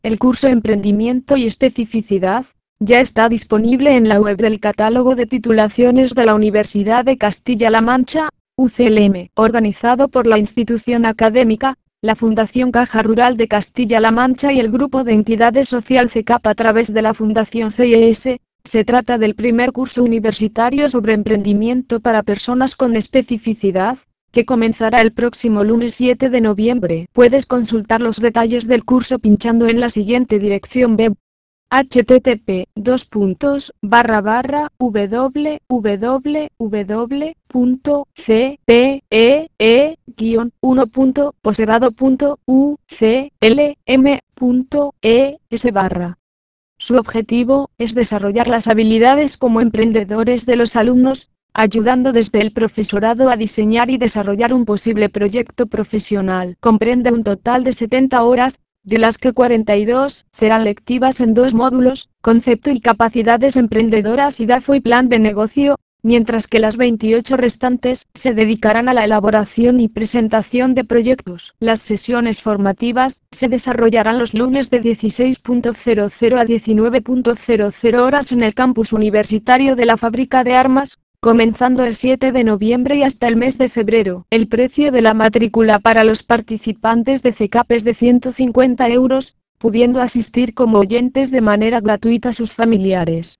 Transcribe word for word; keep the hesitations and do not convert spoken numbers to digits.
El curso Emprendimiento y Especificidad ya está disponible en la web del catálogo de titulaciones de la Universidad de Castilla-La Mancha, U C L M, organizado por la institución académica, la Fundación Caja Rural de Castilla-La Mancha y el grupo de entidades social C E C A P a través de la Fundación C I E S. Se trata del primer curso universitario sobre emprendimiento para personas con especificidad, que comenzará el próximo lunes siete de noviembre. Puedes consultar los detalles del curso pinchando en la siguiente dirección web: http dos puntos barra barra www.cpe-uno.posgrado.uclm.es barra. Su objetivo es desarrollar las habilidades como emprendedores de los alumnos, ayudando desde el profesorado a diseñar y desarrollar un posible proyecto profesional. Comprende un total de setenta horas, de las que cuarenta y dos serán lectivas en dos módulos, concepto y capacidades emprendedoras y D A F O y plan de negocio, mientras que las veintiocho restantes se dedicarán a la elaboración y presentación de proyectos. Las sesiones formativas se desarrollarán los lunes de dieciséis cero cero a diecinueve cero cero horas en el campus universitario de la Fábrica de Armas, comenzando el siete de noviembre y hasta el mes de febrero. El precio de la matrícula para los participantes de C E C A P es de ciento cincuenta euros, pudiendo asistir como oyentes de manera gratuita sus familiares.